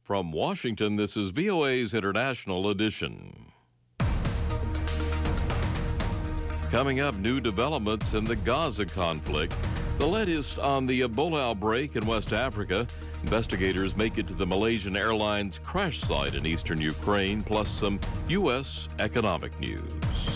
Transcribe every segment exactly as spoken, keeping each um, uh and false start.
From Washington, this is V O A's International Edition. Coming up, new developments in the Gaza conflict. The latest on the Ebola outbreak in West Africa. Investigators make it to the Malaysian Airlines crash site in eastern Ukraine, plus some U S economic news.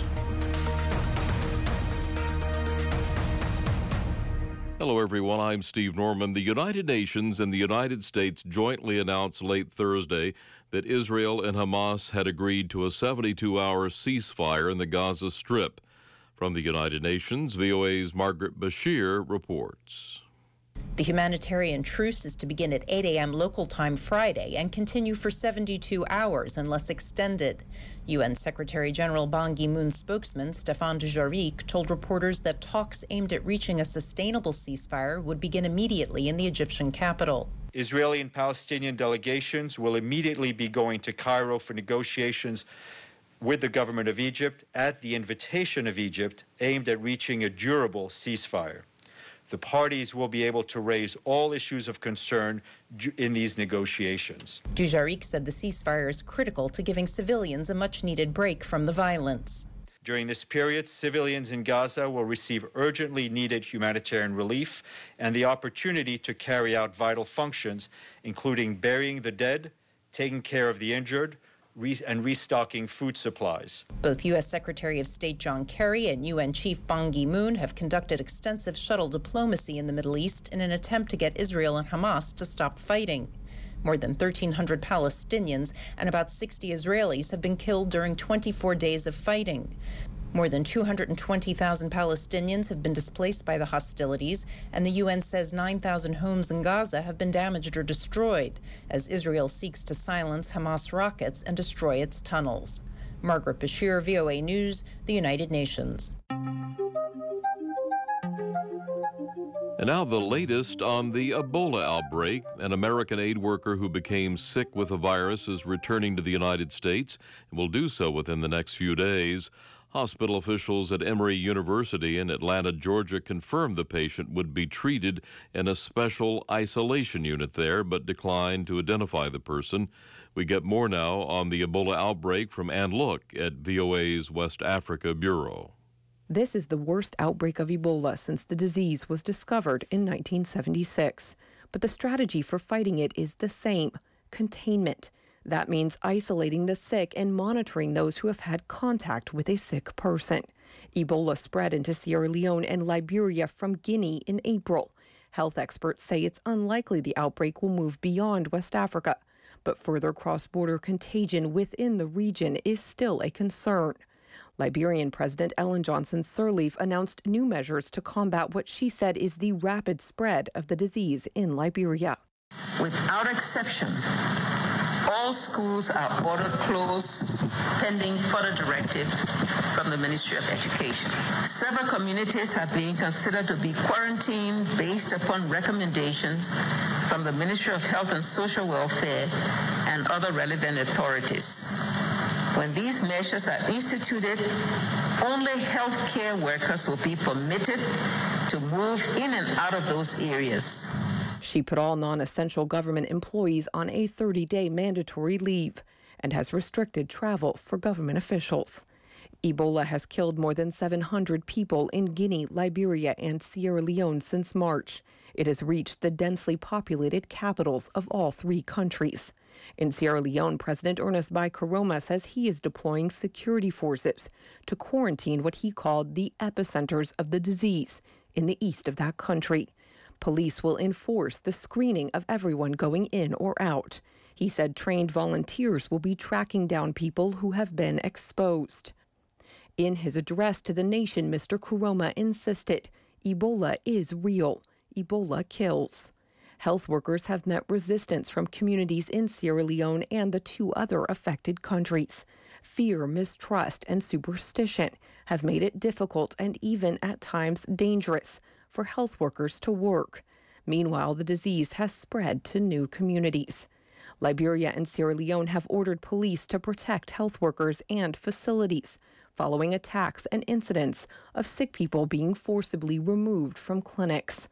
Hello, everyone. I'm Steve Norman. The United Nations and the United States jointly announced late Thursday that Israel and Hamas had agreed to a seventy-two hour ceasefire in the Gaza Strip. From the United Nations, V O A's Margaret Bashir reports. The humanitarian truce is to begin at eight a.m. local time Friday and continue for seventy-two hours unless extended. U N Secretary General Ban Ki-moon's spokesman, Stéphane Dujarric, told reporters that talks aimed at reaching a sustainable ceasefire would begin immediately in the Egyptian capital. Israeli and Palestinian delegations will immediately be going to Cairo for negotiations with the government of Egypt at the invitation of Egypt, aimed at reaching a durable ceasefire. The parties will be able to raise all issues of concern in these negotiations. Dujarric said the ceasefire is critical to giving civilians a much-needed break from the violence. During this period, civilians in Gaza will receive urgently needed humanitarian relief and the opportunity to carry out vital functions, including burying the dead, taking care of the injured, and restocking food supplies. Both U S Secretary of State John Kerry and U N Chief Ban Ki-moon have conducted extensive shuttle diplomacy in the Middle East in an attempt to get Israel and Hamas to stop fighting. More than thirteen hundred Palestinians and about sixty Israelis have been killed during twenty-four days of fighting. More than two hundred twenty thousand Palestinians have been displaced by the hostilities, and the U N says nine thousand homes in Gaza have been damaged or destroyed as Israel seeks to silence Hamas rockets and destroy its tunnels. Margaret Bashir, V O A News, the United Nations. And now the latest on the Ebola outbreak. An American aid worker who became sick with the virus is returning to the United States and will do so within the next few days. Hospital officials at Emory University in Atlanta, Georgia, confirmed the patient would be treated in a special isolation unit there, but declined to identify the person. We get more now on the Ebola outbreak from Ann Look at V O A's West Africa Bureau. This is the worst outbreak of Ebola since the disease was discovered in nineteen seventy-six. But the strategy for fighting it is the same: containment. That means isolating the sick and monitoring those who have had contact with a sick person. Ebola spread into Sierra Leone and Liberia from Guinea in April. Health experts say it's unlikely the outbreak will move beyond West Africa, but further cross-border contagion within the region is still a concern. Liberian President Ellen Johnson Sirleaf announced new measures to combat what she said is the rapid spread of the disease in Liberia. Without exception, all schools are ordered closed pending further directive from the Ministry of Education. Several communities are being considered to be quarantined based upon recommendations from the Ministry of Health and Social Welfare and other relevant authorities. When these measures are instituted, only healthcare workers will be permitted to move in and out of those areas. She put all non-essential government employees on a thirty-day mandatory leave and has restricted travel for government officials. Ebola has killed more than seven hundred people in Guinea, Liberia, and Sierra Leone since March. It has reached the densely populated capitals of all three countries. In Sierra Leone, President Ernest Bai Koroma says he is deploying security forces to quarantine what he called the epicenters of the disease in the east of that country. Police will enforce the screening of everyone going in or out. He said trained volunteers will be tracking down people who have been exposed. In his address to the nation, Mister Koroma insisted, Ebola is real. Ebola kills. Health workers have met resistance from communities in Sierra Leone and the two other affected countries. Fear, mistrust, and superstition have made it difficult and even at times dangerous for health workers to work. Meanwhile, the disease has spread to new communities. Liberia and Sierra Leone have ordered police to protect health workers and facilities following attacks and incidents of sick people being forcibly removed from clinics.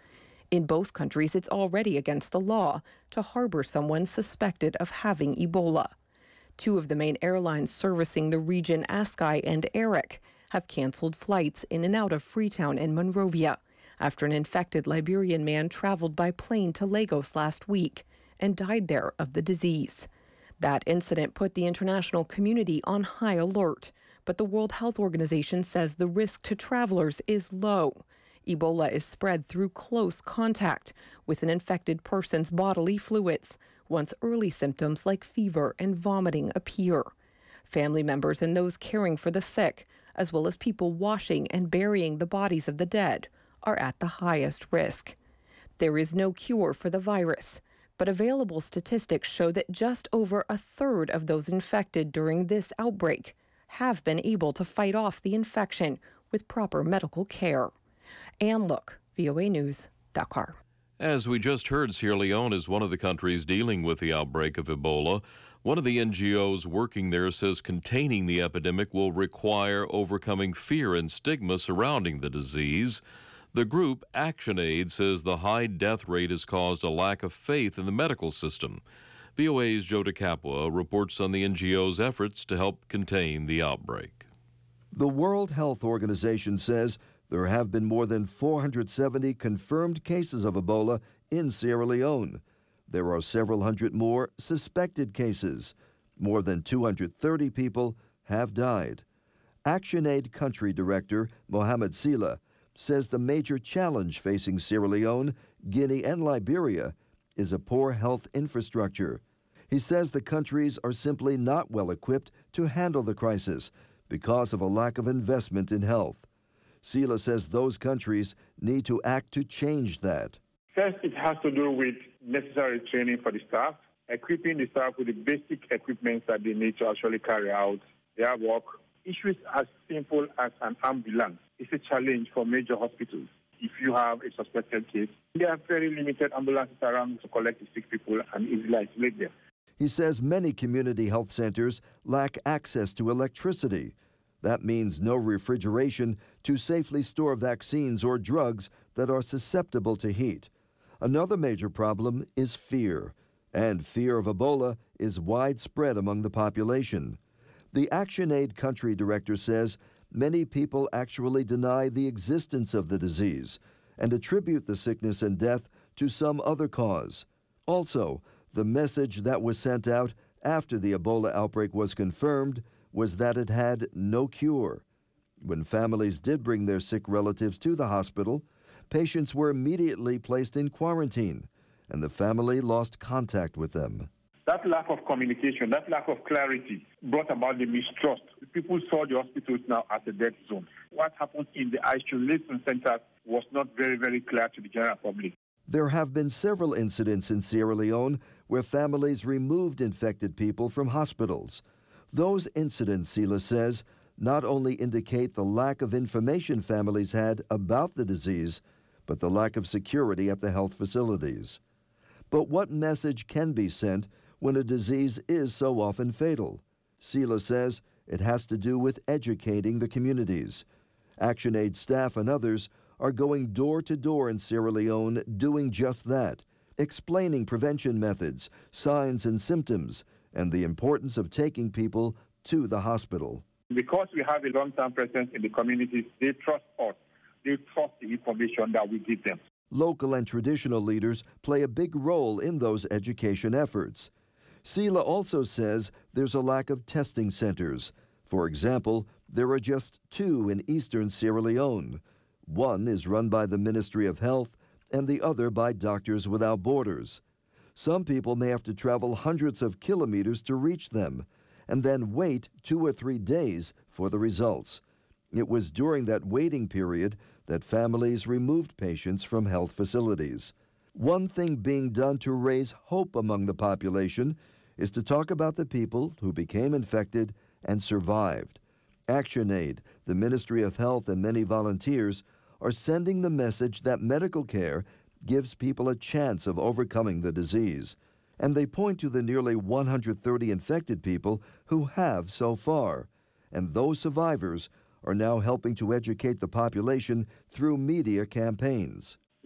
In both countries, it's already against the law to harbor someone suspected of having Ebola. Two of the main airlines servicing the region, Askai and Arik, have canceled flights in and out of Freetown and Monrovia after an infected Liberian man traveled by plane to Lagos last week and died there of the disease. That incident put the international community on high alert, but the World Health Organization says the risk to travelers is low. Ebola is spread through close contact with an infected person's bodily fluids, once early symptoms like fever and vomiting appear. Family members and those caring for the sick, as well as people washing and burying the bodies of the dead, are at the highest risk. There is no cure for the virus, but available statistics show that just over a third of those infected during this outbreak have been able to fight off the infection with proper medical care. Ann Look, V O A News, Dakar. As we just heard, Sierra Leone is one of the countries dealing with the outbreak of Ebola. One of the N G Os working there says containing the epidemic will require overcoming fear and stigma surrounding the disease. The group, ActionAid, says the high death rate has caused a lack of faith in the medical system. V O A's Joe DeCapua reports on the N G O's efforts to help contain the outbreak. The World Health Organization says there have been more than four hundred seventy confirmed cases of Ebola in Sierra Leone. There are several hundred more suspected cases. More than two hundred thirty people have died. ActionAid Country Director Mohamed Sila says the major challenge facing Sierra Leone, Guinea, and Liberia is a poor health infrastructure. He says the countries are simply not well equipped to handle the crisis because of a lack of investment in health. Sila says those countries need to act to change that. First, it has to do with necessary training for the staff, equipping the staff with the basic equipment that they need to actually carry out their work. Issues as simple as an ambulance is a challenge for major hospitals. If you have a suspected case, there are very limited ambulances around to collect the sick people and easily isolate them. He says many community health centers lack access to electricity. That means no refrigeration to safely store vaccines or drugs that are susceptible to heat. Another major problem is fear, and fear of Ebola is widespread among the population. The ActionAid Country Director says many people actually deny the existence of the disease and attribute the sickness and death to some other cause. Also, the message that was sent out after the Ebola outbreak was confirmed was that it had no cure. When families did bring their sick relatives to the hospital, patients were immediately placed in quarantine, and the family lost contact with them. That lack of communication, that lack of clarity brought about the mistrust. People saw the hospitals now as a dead zone. What happened in the isolation centers was not very, very clear to the general public. There have been several incidents in Sierra Leone where families removed infected people from hospitals. Those incidents, Sila says, not only indicate the lack of information families had about the disease, but the lack of security at the health facilities. But what message can be sent when a disease is so often fatal? Sila says it has to do with educating the communities. ActionAid staff and others are going door to door in Sierra Leone doing just that, explaining prevention methods, signs and symptoms, and the importance of taking people to the hospital. Because we have a long-term presence in the communities, they trust us. They trust the information that we give them. Local and traditional leaders play a big role in those education efforts. Sila also says there's a lack of testing centers. For example, there are just two in eastern Sierra Leone. One is run by the Ministry of Health and the other by Doctors Without Borders. Some people may have to travel hundreds of kilometers to reach them and then wait two or three days for the results. It was during that waiting period that families removed patients from health facilities. One thing being done to raise hope among the population is to talk about the people who became infected and survived. ActionAid, the Ministry of Health, and many volunteers are sending the message that medical care gives people a chance of overcoming the disease. And they point to the nearly one hundred thirty infected people who have so far. And those survivors are now helping to educate the population through media campaigns.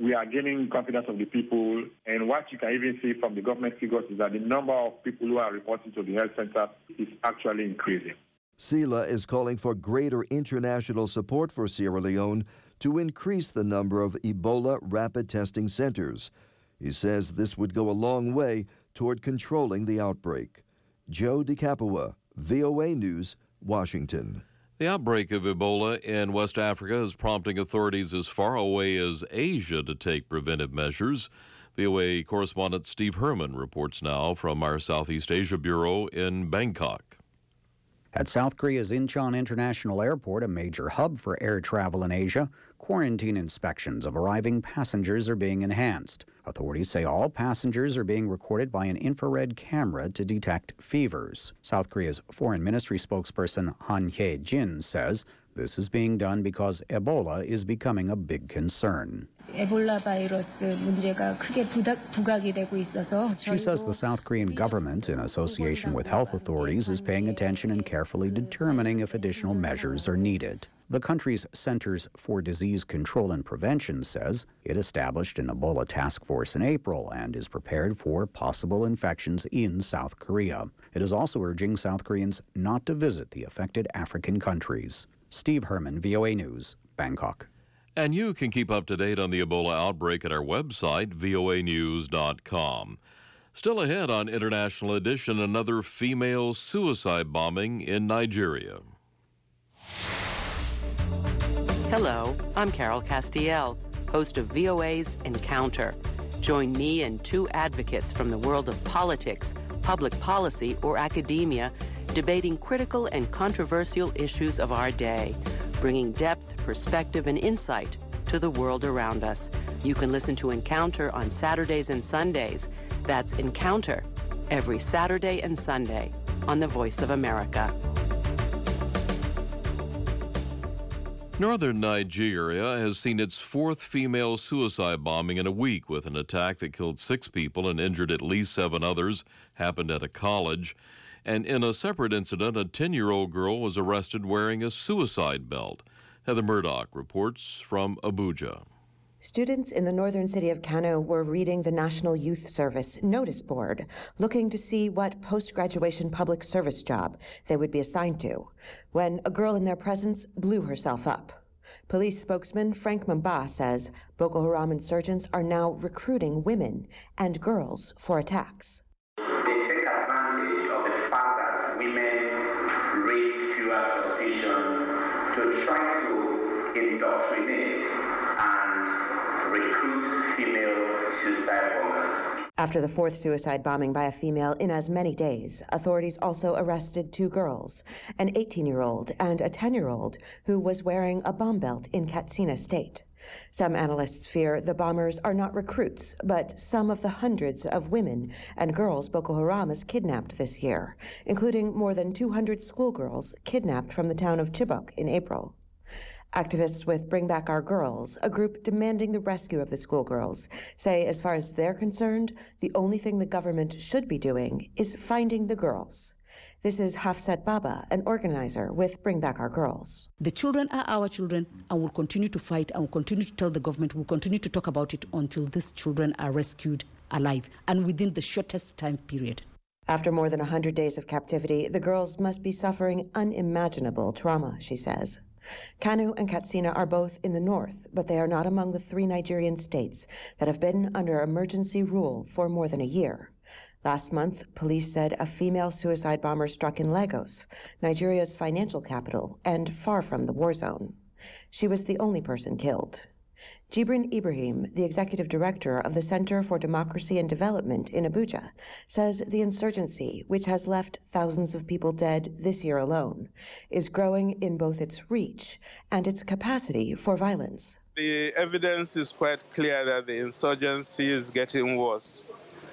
we are gaining confidence of the people. And what you can even see from the government figures is that the number of people who are reporting to the health center is actually increasing. CELA is calling for greater international support for Sierra Leone to increase the number of Ebola rapid testing centers. He says this would go a long way toward controlling the outbreak. Joe DeCapua, V O A News, Washington. The outbreak of Ebola in West Africa is prompting authorities as far away as Asia to take preventive measures. V O A correspondent Steve Herman reports now from our Southeast Asia Bureau in Bangkok. At South Korea's Incheon International Airport, a major hub for air travel in Asia, quarantine inspections of arriving passengers are being enhanced. Authorities say all passengers are being recorded by an infrared camera to detect fevers. South Korea's Foreign Ministry spokesperson Han Hye-jin says this is being done because Ebola is becoming a big concern. She says the South Korean government, in association with health authorities, is paying attention and carefully determining if additional measures are needed. The country's Centers for Disease Control and Prevention says it established an Ebola task force in April and is prepared for possible infections in South Korea. It is also urging South Koreans not to visit the affected African countries. Steve Herman, V O A News, Bangkok. And you can keep up to date on the Ebola outbreak at our website, V O A news dot com. Still ahead on International Edition, another female suicide bombing in Nigeria. Hello, I'm Carol Castiel, host of V O A's Encounter. Join me and two advocates from the world of politics, public policy, or academia, debating critical and controversial issues of our day, bringing depth, perspective, and insight to the world around us. You can listen to Encounter on Saturdays and Sundays. That's Encounter every Saturday and Sunday on the Voice of America. Northern Nigeria has seen its fourth female suicide bombing in a week, with an attack that killed six people and injured at least seven others, happened at a college. And in a separate incident, a ten-year-old girl was arrested wearing a suicide belt. Heather Murdoch reports from Abuja. Students in the northern city of Kano were reading the National Youth Service notice board, looking to see what post-graduation public service job they would be assigned to, when a girl in their presence blew herself up. Police spokesman Frank Mamba says Boko Haram insurgents are now recruiting women and girls for attacks. They take advantage of the fact that women raise fewer suspicion to try to indoctrinate and recruit female suicide bombers. After the fourth suicide bombing by a female in as many days, authorities also arrested two girls, an eighteen-year-old and a ten-year-old who was wearing a bomb belt in Katsina State. Some analysts fear the bombers are not recruits, but some of the hundreds of women and girls Boko Haram has kidnapped this year, including more than two hundred schoolgirls kidnapped from the town of Chibok in April. Activists with Bring Back Our Girls, a group demanding the rescue of the schoolgirls, say as far as they're concerned, the only thing the government should be doing is finding the girls. This is Hafsat Baba, an organizer with Bring Back Our Girls. The children are our children, and we'll continue to fight, and we'll continue to tell the government, we'll continue to talk about it until these children are rescued alive, and within the shortest time period. After more than one hundred days of captivity, the girls must be suffering unimaginable trauma, she says. Kano and Katsina are both in the north, but they are not among the three Nigerian states that have been under emergency rule for more than a year. Last month, police said a female suicide bomber struck in Lagos, Nigeria's financial capital, and far from the war zone. She was the only person killed. Jibrin Ibrahim, the executive director of the Center for Democracy and Development in Abuja, says the insurgency, which has left thousands of people dead this year alone, is growing in both its reach and its capacity for violence. The evidence is quite clear that the insurgency is getting worse,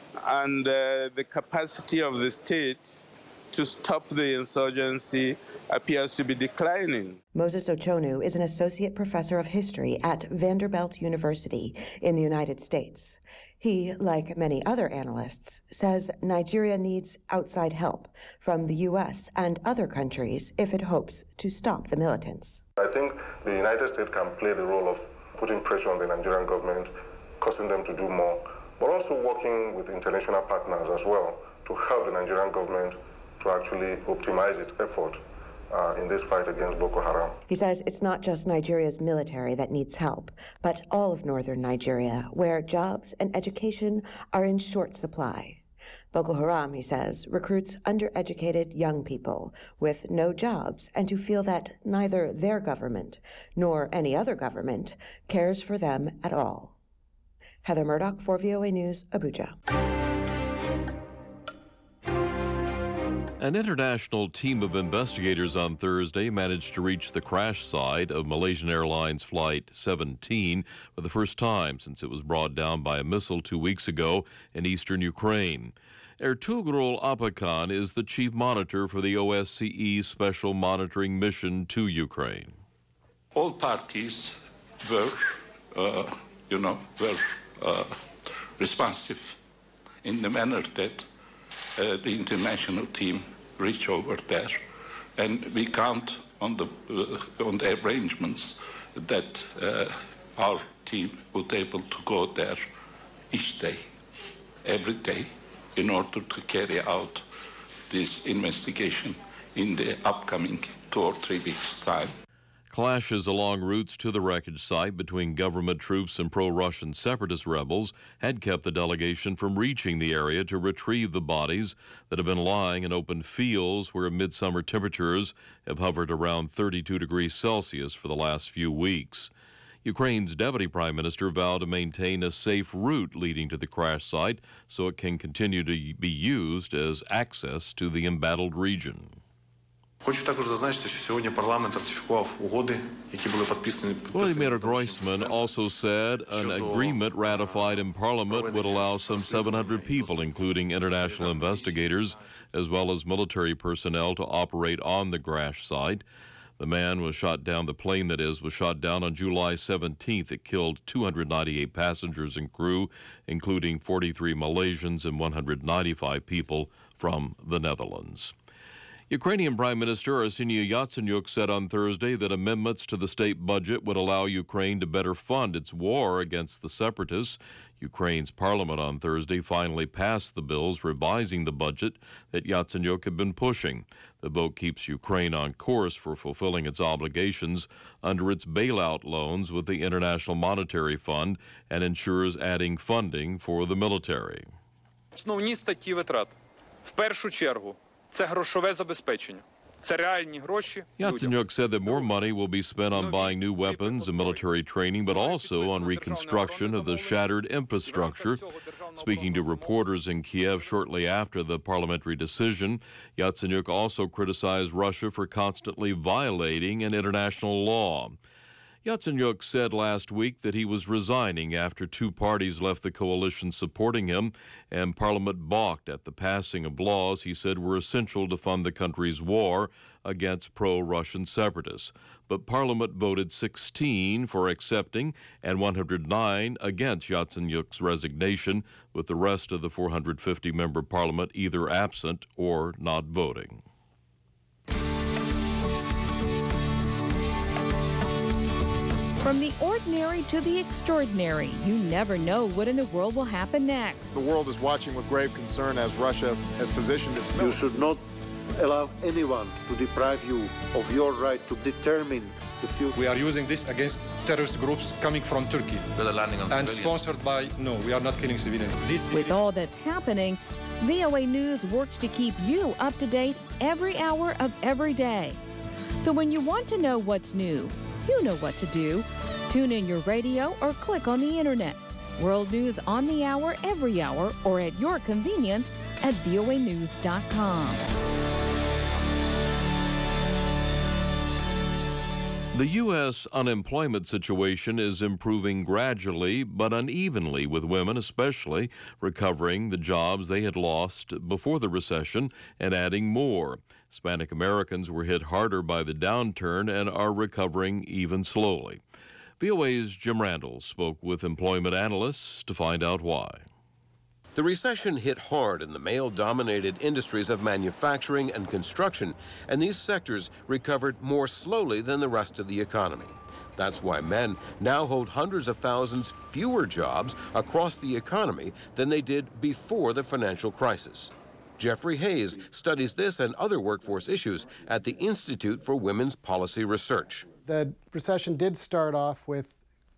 and uh, the capacity of the state to stop the insurgency appears to be declining. Moses Ochonu is an associate professor of history at Vanderbilt University in the United States. He, like many other analysts, says Nigeria needs outside help from the U S and other countries if it hopes to stop the militants. I think the United States can play the role of putting pressure on the Nigerian government causing them to do more, but also working with international partners as well to help the Nigerian government to actually optimize its effort uh, in this fight against Boko Haram. He says it's not just Nigeria's military that needs help, but all of northern Nigeria, where jobs and education are in short supply. Boko Haram, he says, recruits undereducated young people with no jobs and who feel that neither their government nor any other government cares for them at all. Heather Murdoch for V O A News, Abuja. An international team of investigators on Thursday managed to reach the crash site of Malaysian Airlines Flight seventeen for the first time since it was brought down by a missile two weeks ago in eastern Ukraine. Ertugrul Apakan is the chief monitor for the O S C E Special Monitoring Mission to Ukraine. All parties were, uh, you know, were uh, responsive in the manner that uh, the international team reached over there, and we count on the uh, on the arrangements that uh, our team would be able to go there each day, every day, in order to carry out this investigation in the upcoming two or three weeks' time. Clashes along routes to the wreckage site between government troops and pro-Russian separatist rebels had kept the delegation from reaching the area to retrieve the bodies that have been lying in open fields where midsummer temperatures have hovered around thirty-two degrees Celsius for the last few weeks. Ukraine's deputy prime minister vowed to maintain a safe route leading to the crash site so it can continue to be used as access to the embattled region. Хочу також зазначити, що сьогодні парламент ратифікував угоди, які були підписані. Vladimir Groisman also said an agreement ratified in Parliament would allow some seven hundred people, including international investigators, as well as military personnel, to operate on the crash site. The man was shot down, the plane that is, was shot down on July seventeenth. It killed two hundred ninety-eight passengers and crew, including forty-three Malaysians and one hundred ninety-five people from the Netherlands. Ukrainian Prime Minister Arseniy Yatsenyuk said on Thursday that amendments to the state budget would allow Ukraine to better fund its war against the separatists. Ukraine's parliament on Thursday finally passed the bills revising the budget that Yatsenyuk had been pushing. The vote keeps Ukraine on course for fulfilling its obligations under its bailout loans with the International Monetary Fund and ensures adding funding for the military. Основні статті витрат. В першу чергу це грошове забезпечення. Це реальні гроші. Yatsenyuk said that more money will be spent on buying new weapons and military training, but also on reconstruction of the shattered infrastructure. Speaking to reporters in Kiev shortly after the parliamentary decision, Yatsenyuk also criticized Russia for constantly violating an international law. Yatsenyuk said last week that he was resigning after two parties left the coalition supporting him, and Parliament balked at the passing of laws he said were essential to fund the country's war against pro-Russian separatists. But Parliament voted sixteen for accepting and one hundred nine against Yatsenyuk's resignation, with the rest of the four hundred fifty member Parliament either absent or not voting. From the ordinary to the extraordinary, you never know what in the world will happen next. The world is watching with grave concern as Russia has positioned its military. You should not allow anyone to deprive you of your right to determine the future. We are using this against terrorist groups coming from Turkey. They're landing on and civilians. Sponsored by, no, we are not killing civilians. This With all that's happening, V O A News works to keep you up to date every hour of every day. So when you want to know what's new, you know what to do. Tune in your radio or click on the internet. World news on the hour, every hour, or at your convenience at V O A news dot com. The U S unemployment situation is improving gradually but unevenly, with women especially recovering the jobs they had lost before the recession and adding more. Hispanic Americans were hit harder by the downturn and are recovering even slowly. V O A's Jim Randall spoke with employment analysts to find out why. The recession hit hard in the male-dominated industries of manufacturing and construction, and these sectors recovered more slowly than the rest of the economy. That's why men now hold hundreds of thousands fewer jobs across the economy than they did before the financial crisis. Jeffrey Hayes studies this and other workforce issues at the Institute for Women's Policy Research. The recession did start off with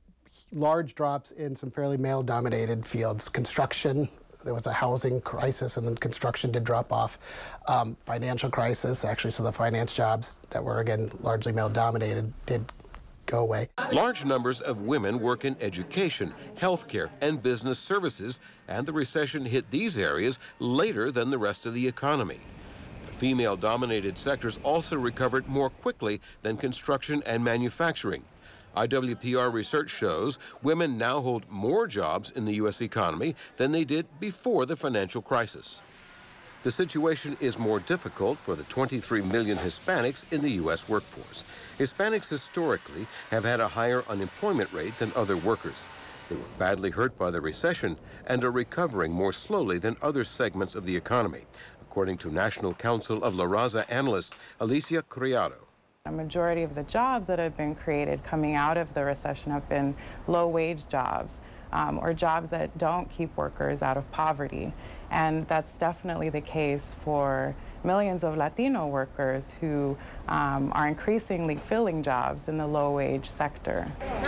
large drops in some fairly male-dominated fields. Construction, there was a housing crisis, and then construction did drop off. Um, financial crisis, actually, so the finance jobs that were, again, largely male-dominated did go away. Large numbers of women work in education, healthcare, and business services, and the recession hit these areas later than the rest of the economy. The female-dominated sectors also recovered more quickly than construction and manufacturing. I W P R research shows women now hold more jobs in the U S economy than they did before the financial crisis. The situation is more difficult for the twenty-three million Hispanics in the U S workforce. Hispanics historically have had a higher unemployment rate than other workers. They were badly hurt by the recession and are recovering more slowly than other segments of the economy, according to National Council of La Raza analyst Alicia Criado. A majority of the jobs that have been created coming out of the recession have been low-wage jobs, um, or jobs that don't keep workers out of poverty. And that's definitely the case for millions of Latino workers who um, are increasingly filling jobs in the low-wage sector.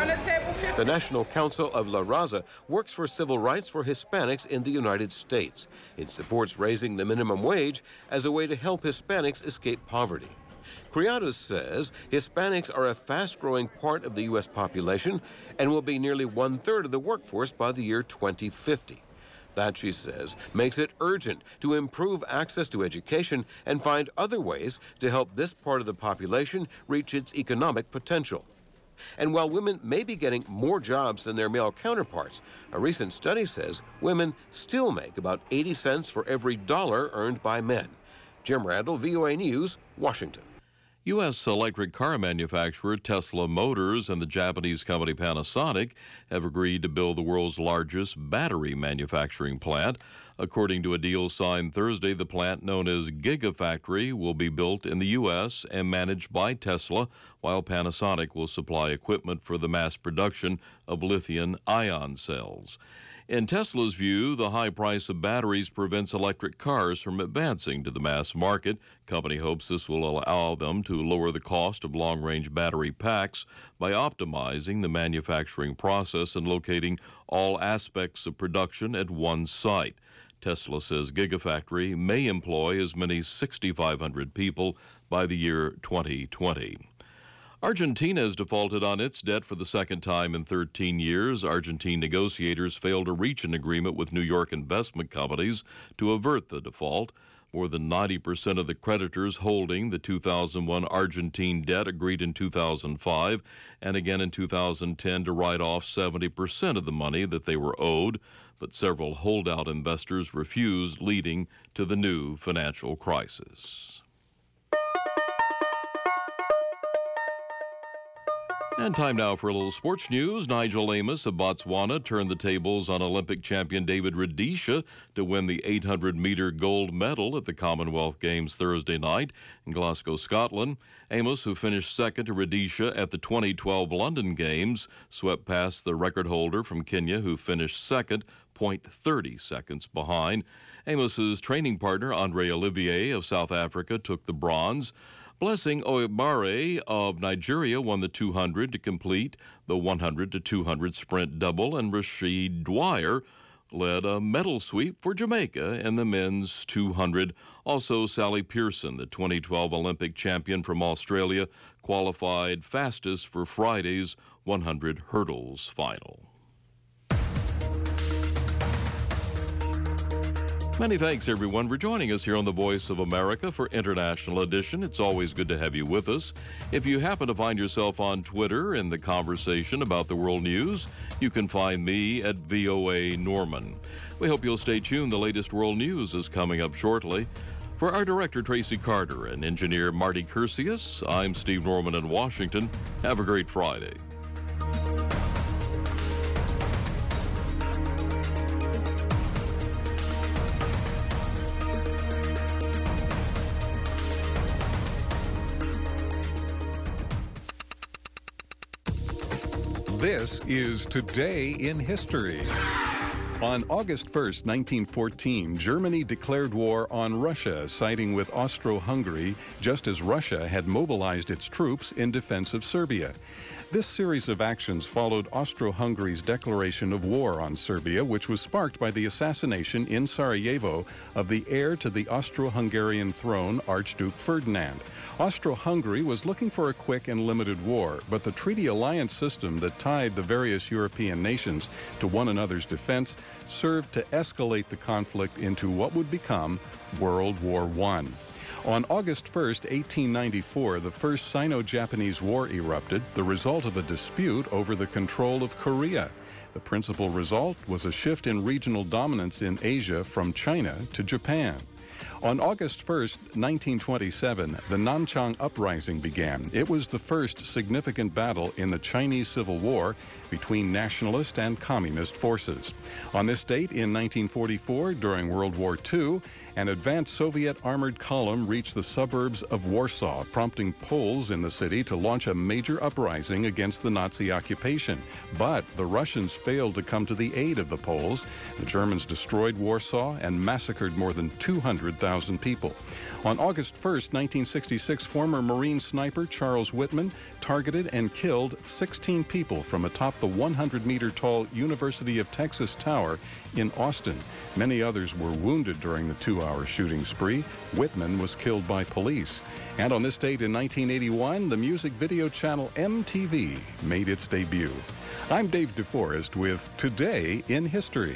The National Council of La Raza works for civil rights for Hispanics in the United States. It supports raising the minimum wage as a way to help Hispanics escape poverty. Criado says Hispanics are a fast-growing part of the U S population and will be nearly one-third of the workforce by the year twenty fifty. That, she says, makes it urgent to improve access to education and find other ways to help this part of the population reach its economic potential. And while women may be getting more jobs than their male counterparts, a recent study says women still make about eighty cents for every dollar earned by men. Jim Randall, V O A News, Washington. U S electric car manufacturer Tesla Motors and the Japanese company Panasonic have agreed to build the world's largest battery manufacturing plant. According to a deal signed Thursday, the plant known as Gigafactory will be built in the U S and managed by Tesla, while Panasonic will supply equipment for the mass production of lithium-ion cells. In Tesla's view, the high price of batteries prevents electric cars from advancing to the mass market. Company hopes this will allow them to lower the cost of long-range battery packs by optimizing the manufacturing process and locating all aspects of production at one site. Tesla says Gigafactory may employ as many as six thousand five hundred people by the year twenty twenty. Argentina has defaulted on its debt for the second time in thirteen years. Argentine negotiators failed to reach an agreement with New York investment companies to avert the default. More than ninety percent of the creditors holding the two thousand one Argentine debt agreed in two thousand five and again in two thousand ten to write off seventy percent of the money that they were owed, but several holdout investors refused, leading to the new financial crisis. And time now for a little sports news. Nigel Amos of Botswana turned the tables on Olympic champion David Rudisha to win the eight hundred meter gold medal at the Commonwealth Games Thursday night in Glasgow, Scotland. Amos, who finished second to Rudisha at the twenty twelve London Games, swept past the record holder from Kenya, who finished second, zero point three zero seconds behind. Amos's training partner, Andre Olivier of South Africa, took the bronze. Blessing Oyebare of Nigeria won the two hundred to complete the one hundred to two hundred sprint double, and Rashid Dwyer led a medal sweep for Jamaica in the men's two hundred. Also, Sally Pearson, the twenty twelve Olympic champion from Australia, qualified fastest for Friday's one hundred hurdles final. Many thanks, everyone, for joining us here on The Voice of America for International Edition. It's always good to have you with us. If you happen to find yourself on Twitter in the conversation about the world news, you can find me at V O A Norman. We hope you'll stay tuned. The latest world news is coming up shortly. For our director, Tracy Carter, and engineer Marty Curcius, I'm Steve Norman in Washington. Have a great Friday. This is Today in History. On August first, nineteen fourteen, Germany declared war on Russia, siding with Austro-Hungary, just as Russia had mobilized its troops in defense of Serbia. This series of actions followed Austro-Hungary's declaration of war on Serbia, which was sparked by the assassination in Sarajevo of the heir to the Austro-Hungarian throne, Archduke Ferdinand. Austro-Hungary was looking for a quick and limited war, but the treaty alliance system that tied the various European nations to one another's defense served to escalate the conflict into what would become World War One. On August first, eighteen ninety-four, the First Sino-Japanese War erupted, the result of a dispute over the control of Korea. The principal result was a shift in regional dominance in Asia from China to Japan. On August first, nineteen twenty-seven, the Nanchang Uprising began. It was the first significant battle in the Chinese Civil War between nationalist and communist forces. On this date in nineteen forty-four, during World War Two, an advanced Soviet armored column reached the suburbs of Warsaw, prompting Poles in the city to launch a major uprising against the Nazi occupation. But the Russians failed to come to the aid of the Poles. The Germans destroyed Warsaw and massacred more than two hundred thousand people. On August first, nineteen sixty-six, former Marine sniper Charles Whitman targeted and killed sixteen people from atop the one hundred meter tall University of Texas Tower in Austin. Many others were wounded during the two-hour shooting spree. Whitman was killed by police. And on this date in nineteen eighty-one, the music video channel M T V made its debut. I'm Dave DeForest with Today in History.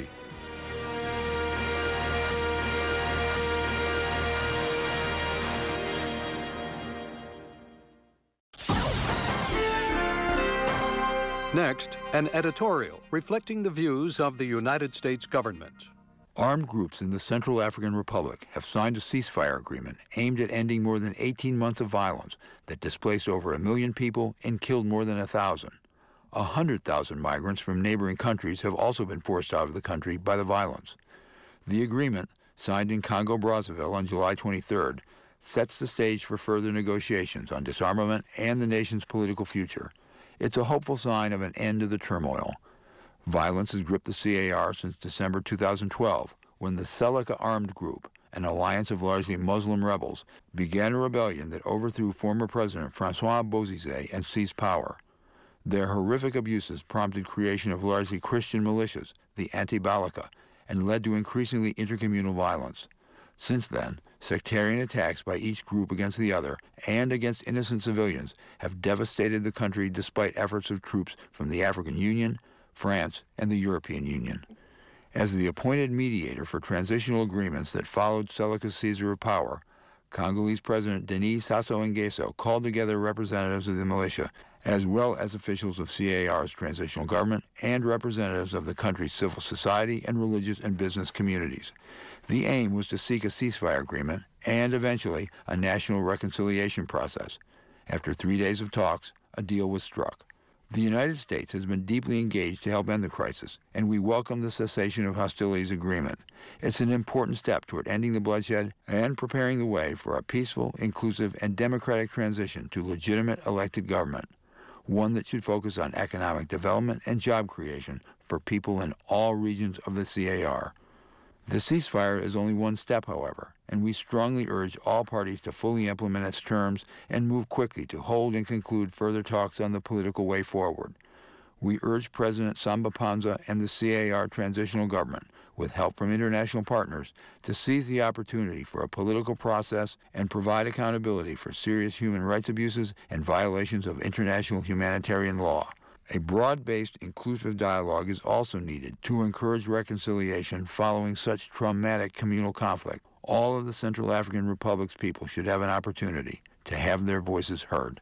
Next, an editorial reflecting the views of the United States government. Armed groups in the Central African Republic have signed a ceasefire agreement aimed at ending more than eighteen months of violence that displaced over a million people and killed more than a thousand. A hundred thousand migrants from neighboring countries have also been forced out of the country by the violence. The agreement, signed in Congo-Brazzaville on July twenty-third, sets the stage for further negotiations on disarmament and the nation's political future. It's a hopeful sign of an end to the turmoil. Violence has gripped the C A R since December two thousand twelve, when the Seleka Armed Group, an alliance of largely Muslim rebels, began a rebellion that overthrew former President Francois Bozizé and seized power. Their horrific abuses prompted creation of largely Christian militias, the Anti-Balaka, and led to increasingly intercommunal violence. Since then, sectarian attacks by each group against the other and against innocent civilians have devastated the country despite efforts of troops from the African Union, France, and the European Union. As the appointed mediator for transitional agreements that followed Seleka's seizure of power, Congolese President Denis Sassou Nguesso called together representatives of the militia, as well as officials of C A R's transitional government and representatives of the country's civil society and religious and business communities. The aim was to seek a ceasefire agreement and, eventually, a national reconciliation process. After three days of talks, a deal was struck. The United States has been deeply engaged to help end the crisis, and we welcome the cessation of hostilities agreement. It's an important step toward ending the bloodshed and preparing the way for a peaceful, inclusive, and democratic transition to legitimate elected government, one that should focus on economic development and job creation for people in all regions of the C A R. The ceasefire is only one step, however, and we strongly urge all parties to fully implement its terms and move quickly to hold and conclude further talks on the political way forward. We urge President Samba Panza and the C A R transitional government, with help from international partners, to seize the opportunity for a political process and provide accountability for serious human rights abuses and violations of international humanitarian law. A broad-based, inclusive dialogue is also needed to encourage reconciliation following such traumatic communal conflict. All of the Central African Republic's people should have an opportunity to have their voices heard.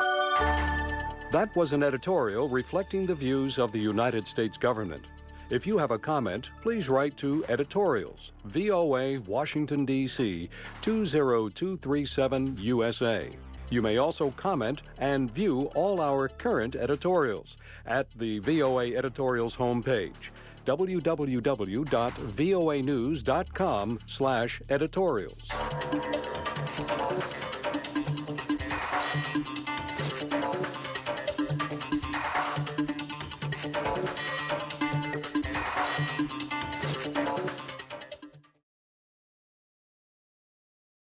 That was an editorial reflecting the views of the United States government. If you have a comment, please write to Editorials, V O A, Washington, D C two zero two three seven U S A. You may also comment and view all our current editorials at the V O A Editorials homepage, w w w dot v o a news dot com slash editorials.